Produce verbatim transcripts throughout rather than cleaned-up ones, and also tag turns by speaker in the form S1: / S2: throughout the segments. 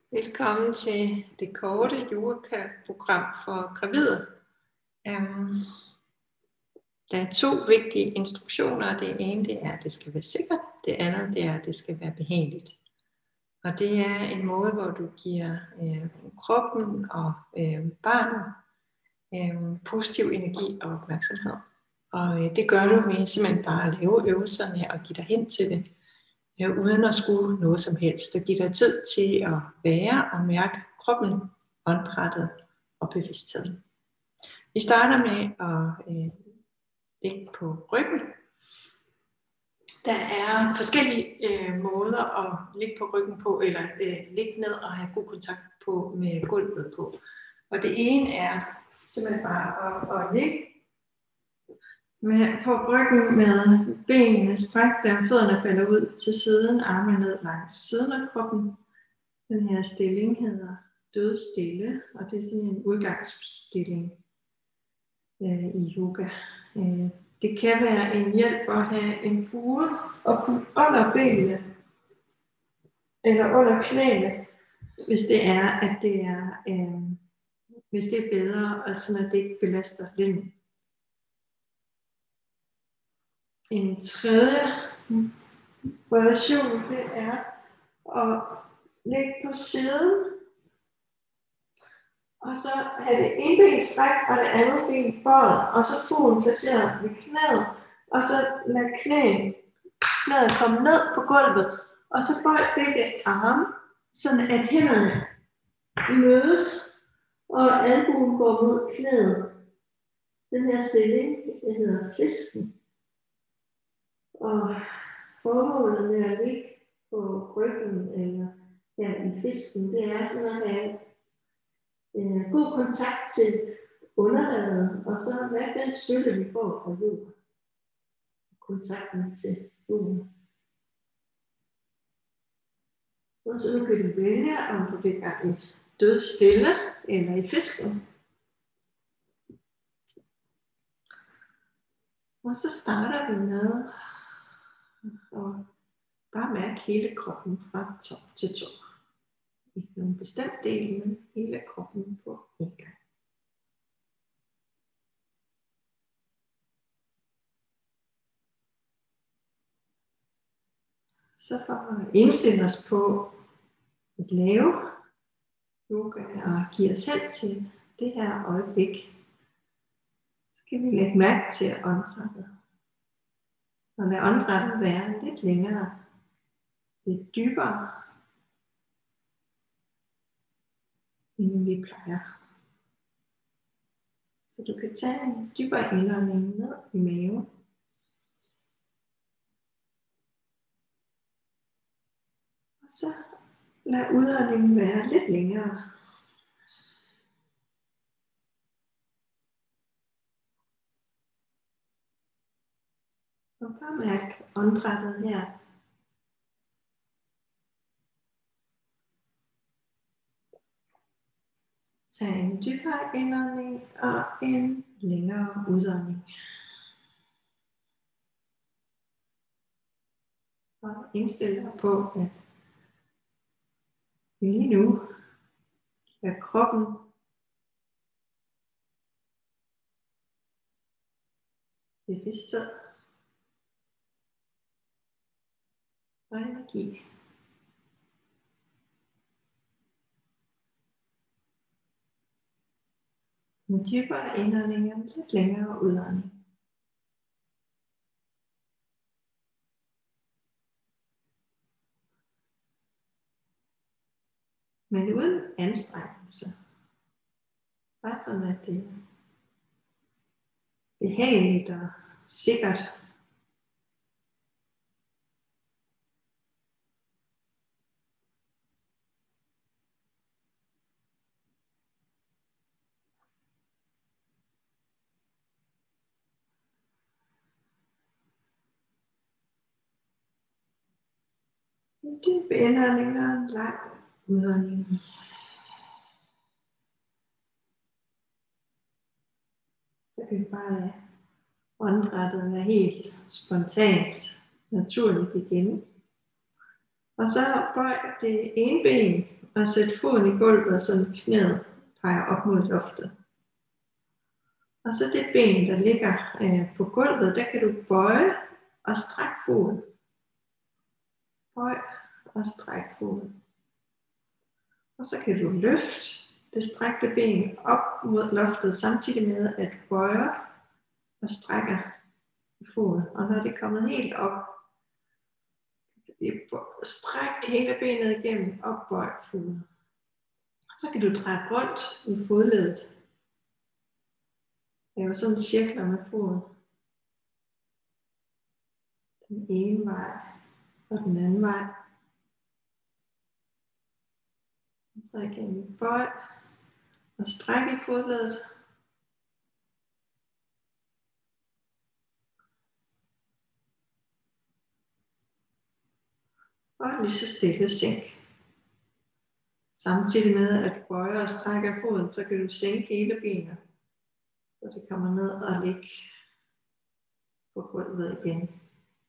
S1: Velkommen til det korte yoga-program for gravide. Um, der er to vigtige instruktioner. Det ene det er, at det skal være sikkert. Det andet det er, at det skal være behageligt. Og det er en måde, hvor du giver øh, kroppen og øh, barnet øh, positiv energi og opmærksomhed. Og øh, det gør du ved simpelthen bare at lave øvelserne og give dig hen til det. Øh, uden at skulle noget som helst. Og give dig tid til at være og mærke kroppen, åndedrættet og bevidstheden. Vi starter med at øh, ligge på ryggen. Der er forskellige øh, måder at ligge på ryggen på, eller øh, ligge ned og have god kontakt på med gulvet på. Og det ene er simpelthen bare at, at ligge med, på ryggen med benene strakte, og fødderne falder ud til siden, armene ned langs siden af kroppen. Den her stilling hedder dødstille, og det er sådan en udgangsstilling øh, i yoga. Øh, det kan være en hjælp at have en pude og putte under benene, eller under knæene, hvis det er, at det er, øh, hvis det er bedre, og sådan at det ikke belaster lænden. En tredje variation, det er at ligge på siden, og så have det ene ben strakt, og det andet ben bøjet, og så foden placeret ved knæet, og så lade knæet, knæet komme ned på gulvet, og så bøj begge arme, sådan at hænderne mødes, og albuen går mod knæet. Den her stilling, det hedder fisken. Og formålet med at ligge på ryggen eller her i fisken, det er sådan at have øh, god kontakt til underlaget, og så hvad den støtte vi får fra jorden. Kontakten til jorden. Og så nu kan du vælge, om du ligger i dødstille eller i fisken. Og så starter vi med og bare mærke hele kroppen fra top til top. Ikke nogen bestemt del, men hele kroppen på en gang. Så for at indstille os på at lave yoga og give os selv til det her øjeblik, så kan vi lægge mærke til åndedrættet. Og lad åndedrættet være lidt længere, lidt dybere, end vi plejer. Så du kan tage en dybere indånding ned i maven. Og så lad udåndingen være lidt længere. Og bare mærk åndedrættet her. Tag en dybere indånding og en længere udånding. Og indstil dig på, at lige nu er kroppen bevidsthed og energi. En dybere indånding og en lidt længere udånding. Men uden anstrengelse. Bare sådan, at det er behageligt og sikkert. En dyb indånding og en lang udånding. Så kan vi bare lade åndedrættet være helt spontant, naturligt igen. Og så bøj det ene ben og sæt foden i gulvet, så knæet peger op mod loftet. Og så det ben, der ligger øh, på gulvet, der kan du bøje og strække foden. Bøj og stræk foden. Og så kan du løfte det strækte ben op mod loftet, samtidig med at du bøjer og strækker foden. Og når det er kommet helt op, stræk hele benet igennem, opbøj foden. Så kan du dreje rundt i fodleddet. Lave sådan cirkler med foden. Den ene vej og den anden vej. Og så igen bøj og stræk i fodleddet. Og lige så stille sænk. Samtidig med at du bøjer og strækker foden, så kan du sænke hele benet. Så det kommer ned og ligge på gulvet igen.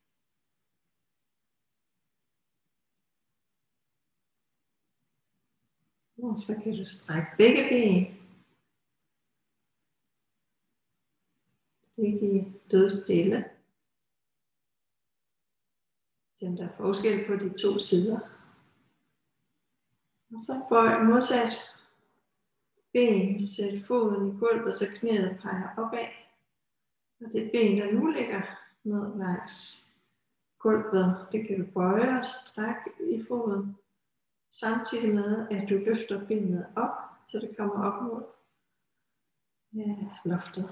S1: Og så kan du strække begge ben. Ligge i dødstille. Se om der er forskel på de to sider. Og så bøj modsat ben, sæt foden i gulvet, så knæet peger opad. Og det ben, der nu ligger ned langs gulvet, det kan du bøje og strække i foden. Samtidig med, at du løfter benet op, så det kommer op mod ja, loftet.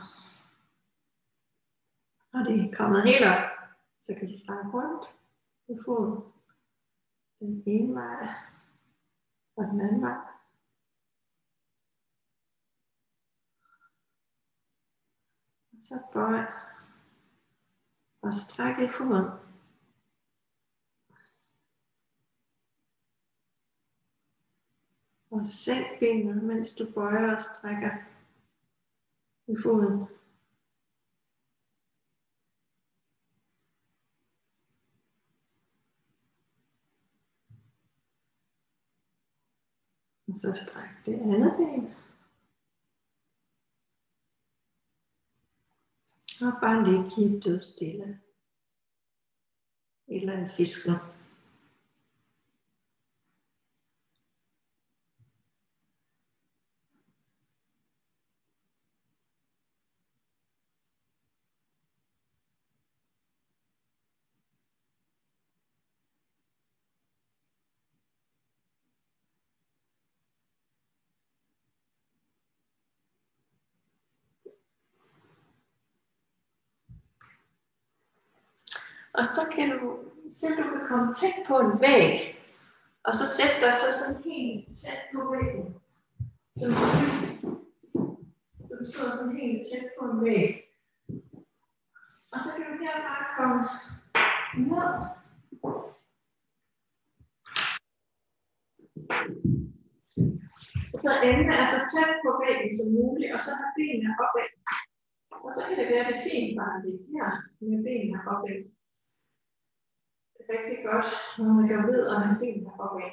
S1: Og det er kommet helt op, så kan du dreje rundt i foden. Den ene vej og den anden vej. Og så bøj og stræk i foden. Og sænk benet, mens du bøjer og strækker i foden. Og så stræk det andet ben. Og bare ligge i dødstille. Eller en fisker. Og så kan du se, at du kan komme tæt på en væg. Og så sæt dig så sådan helt tæt på væggen. Så du, så du sidder sådan helt tæt på en væg. Og så kan du her bare komme ned. Så ende er så tæt på væggen som muligt, og så har benene opad. Og så kan det være det fint bare ligge her med benene opad. Det er rigtig godt, når man går ved og har benene opad.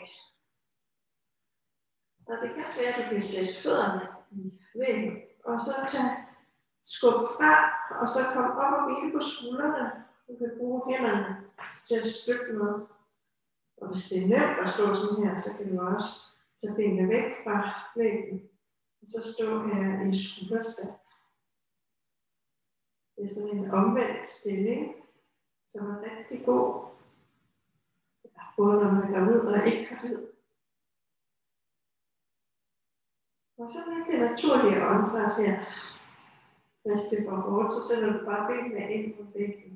S1: Og det kan også være, at du kan sætte fødderne i væggen, og så tage skub fra, og så komme op og hvile på skuldrene. Du kan bruge hænderne til at støtte med. Og hvis det er nemt at stå sådan her, så kan du også tage benene væk fra væggen, og så stå her i skulderstand. Det er sådan en omvendt stilling, som er rigtig god, både når man går ud og ikke går ud. Og så er det naturlige åndedræt her. Hvis det går hårdt, så sætter du bare benene ind på væggen.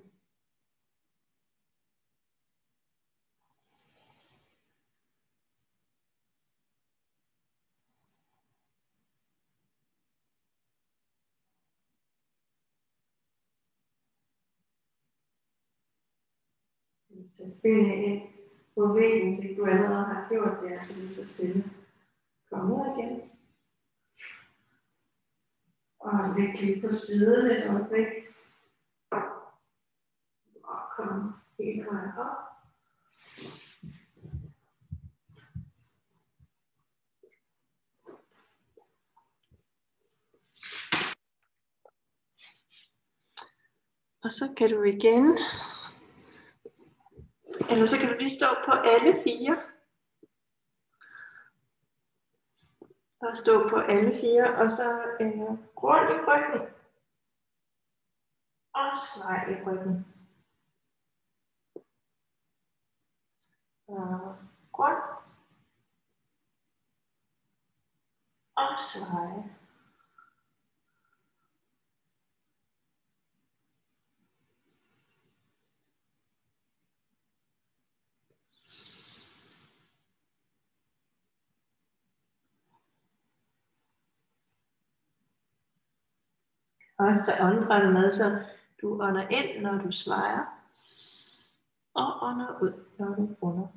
S1: Sæt benene ind på væggen, det du allerede har gjort det, så lige så stille. Kom ned igen. Og læg lige på siden et øjeblik. Og kom hele vejen op. Og så kan du igen, eller så kan du lige stå på alle fire. Og stå på alle fire, og så øh, rundt i ryggen. Og svej i ryggen. Og rundt. Og svej. Også tage åndedrættet med, så du ånder ind, når du svejer, og ånder ud, når du runder.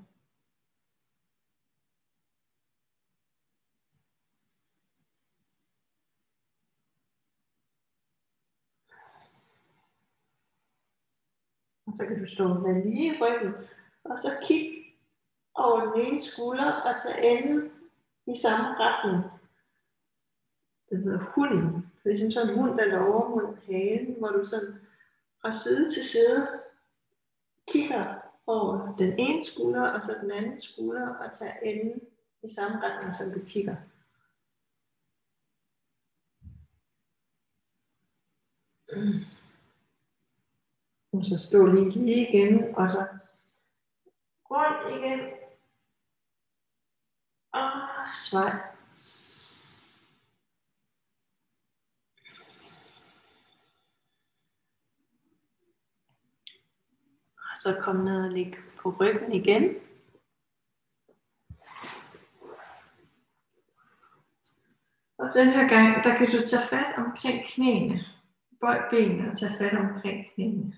S1: Og så kan du stå med lige i ryggen, og så kig over den ene skulder og tage enden i samme retning. Det hedder hunden. Det er som sådan en hund, der lover mod hagen, hvor du sådan fra side til side kigger over den ene skulder og så den anden skulder og tager enden i samme retning, som du kigger. Og så stå lige lige igen, og så rundt igen. Og svej. Og så kom ned og ligge på ryggen igen. Og den her gang, der kan du tage fat omkring knæene. Bøj benene og tage fat omkring knæene.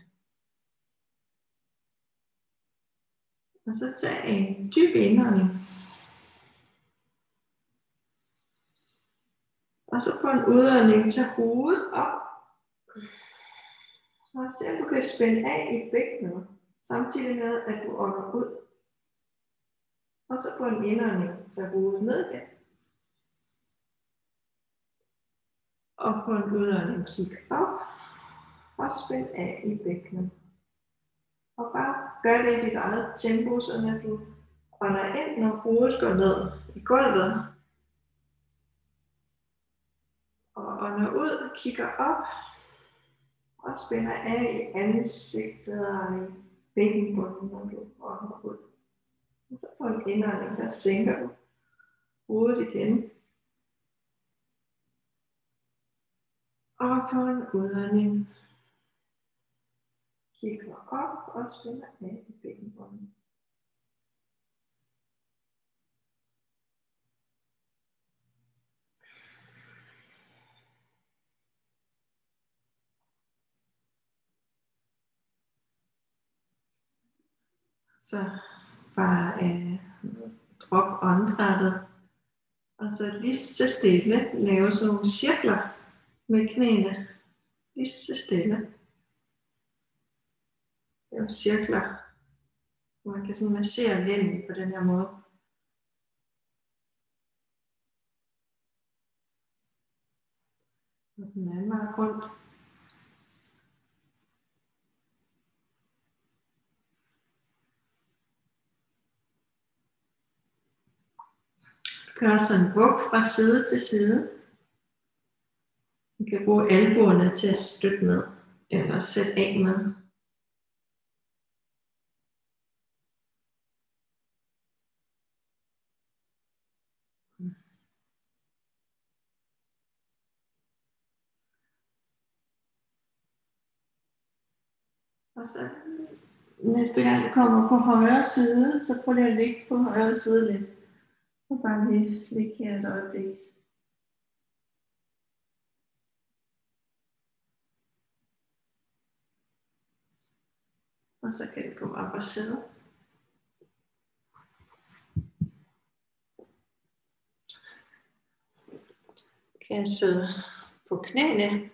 S1: Og så tag en dyb indånding. Og så på en udånding, tag hovedet op. Og se, om du kan spænde af i bækkenet, samtidig med, at du ånder ud. Og så på en indånding, tag hovedet ned igen. Og på en udånding, kig op. Og spænd af i bækkenet. Og bare gør det i dit eget tempo, så når du ånder ind, når hovedet går ned i gulvet. Og ånder ud, kigger op. Og spænder af i ansigtet og i bækkenbunden, når du ånder ud. Og så på en indånding, der sænker du hovedet igen. Og på en udånding kigger op og spænder af i bækkenbunden. Så bare øh, drop åndedrættet. Og så lige så stille lave sådan nogle cirkler med knæene. Lige så stille. Lave cirkler. Man kan sådan massere lænden på den her måde. Og den anden vej rundt. Gør sådan en vug fra side til side. Du kan bruge albuerne til at støtte med, eller sætte af med. Og så næste gang du kommer på højre side, så prøv lige at ligge på højre side lidt. Og bare lige ligge her et øjeblik. Og så kan du gå op og sidde. Kan jeg sidde på knæene.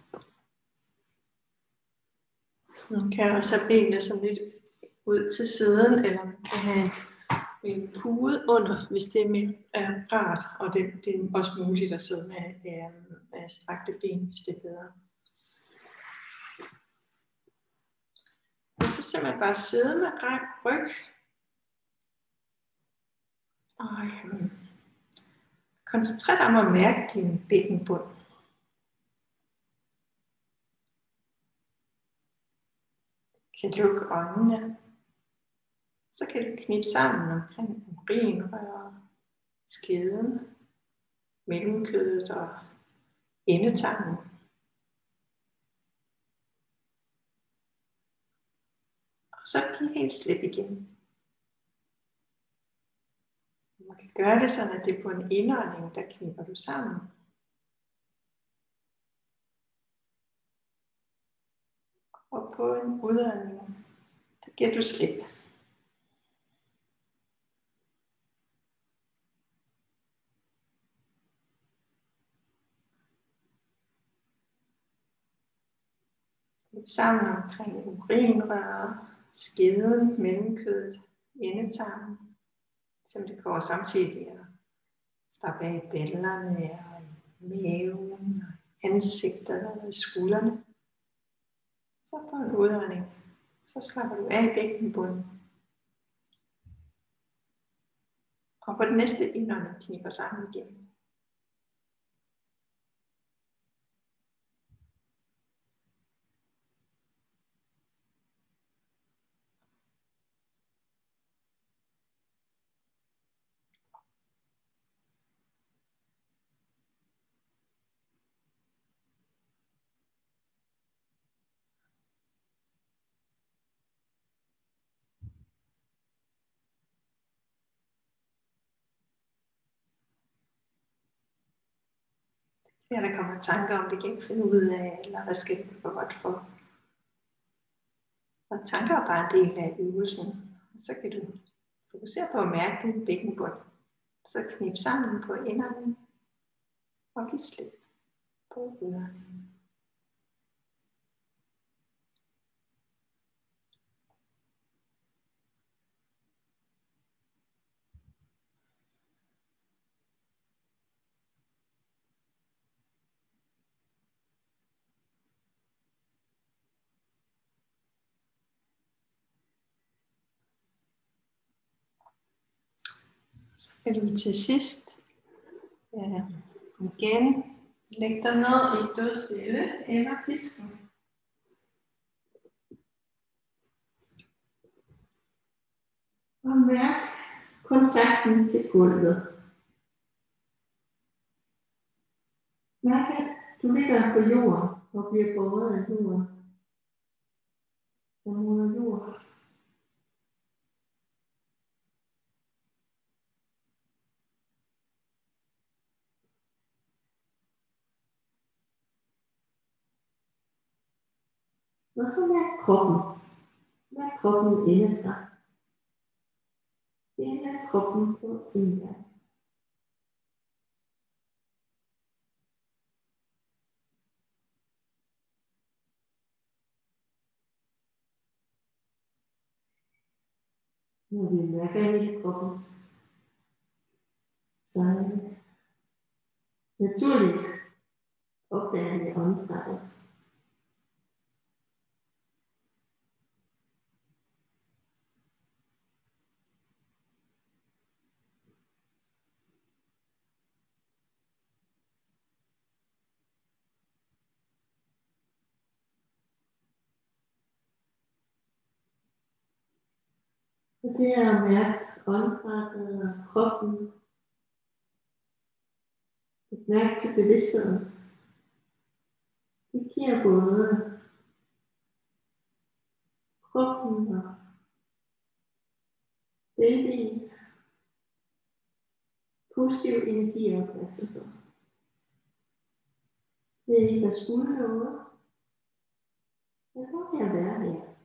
S1: Man kan også have benene sådan lidt ud til siden, eller man kan have en pude under, hvis det er mere er rart. Og det, det er også muligt at sidde med, med strakte ben, hvis det er bedre. Og så simpelthen bare sidde med rank ryg. Og øhm, koncentrer dig om at mærke din bækkenbund. Kan lukke øjnene. Så kan du knibe sammen omkring urinrøret, skeden, mellemkødet og endetarmen. Og så giv helt slip igen. Man kan gøre det sådan, at det er på en indånding, der kniber du sammen. Og på en udånding, der giver du slip. Knip sammen omkring urinrøret, skeden, mellemkødet, endetarmen. Så det går samtidig at slappe af i bællerne og i maven, og ansigtet og i skuldrene. Så på en udånding, så slapper du af i bækkenbunden. Og på den næste indånding kniber sammen igen. Ja, der kommer tanker om det, kan ikke finde ud af, eller hvad skal det gå godt for. Og tanker er bare en del af øvelsen. Og så kan du fokusere på at mærke din bækkenbund. Så knip sammen på indåndingen og giv slip på udåndingen. Så kan du til sidst ja, igen lægge dig ned i dødstille eller fisken. Og mærk kontakten til gulvet. Mærk, at du ligger på jorden og bliver båret af jorden. Og mod jord. Og så mærk kroppen. Mærk kroppen indefra. Det er kroppen på indgang. Når vi mærker hele kroppen, så er det naturligt opdager vi åndedrættet. Og det er at mærke åndedrættet og kroppen. Et mærke til bevidstheden. Det giver både kroppen og velbeing, positiv energi og opmærksomhed. Det er ikke at skulle noget. Det er bare at være her.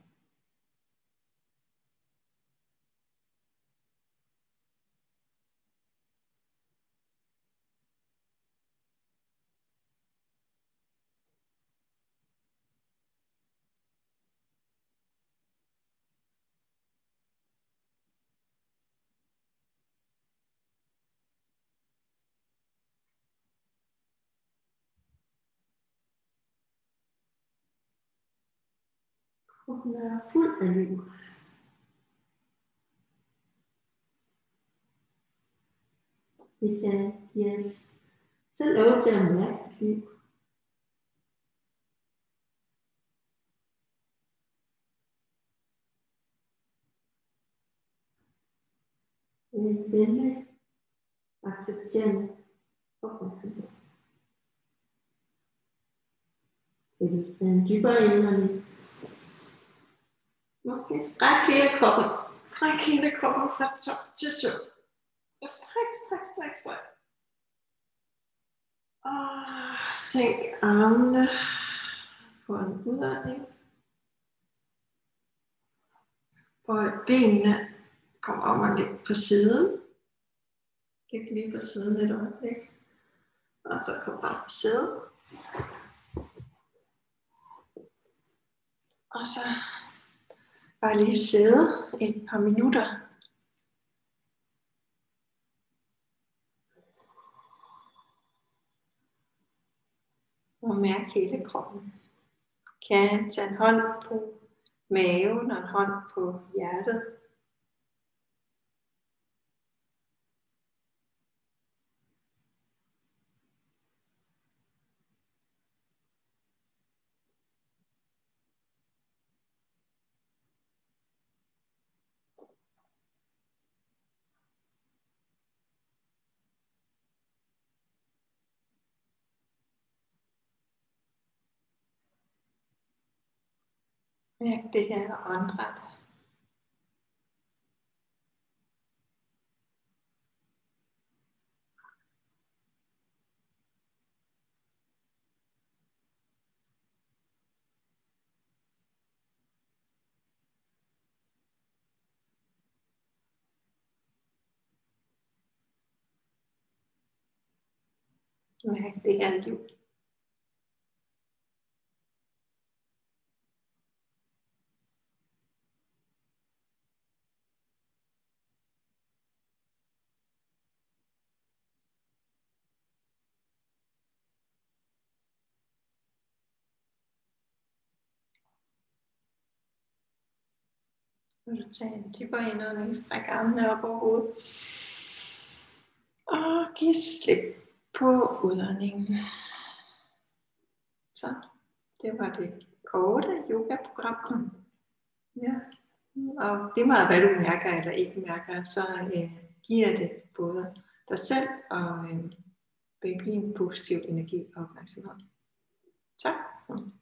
S2: Kroppen er fuld af liv. Vi kan give os selv lov til at mærke liv. En venlig, accepterende opmærksomhed. Vil du tage en dybere indånding? Måske stræk hele kroppen. Stræk hele kroppen fra top til to. Og stræk, stræk, stræk, stræk. Og sænk armene på en udånding. Bøj benene. Kom om og læg på siden. Læg lige på siden lidt øjeblik. Og så kom bare på siden. Og så bare lige sidde et par minutter. Og mærke hele kroppen. Kan tage en hånd på maven og en hånd på hjertet. Mærk det her åndedræt. Mærk det her liv. Nu vil du tage en dybere indånding, stræk armene op over hovedet. Og giv slip på udåndingen. Så, det var det korte yoga-program. Ja. Og det er meget, hvad du mærker eller ikke mærker, så øh, giver det både dig selv og øh, babyen positiv energi og opmærksomhed. Tak.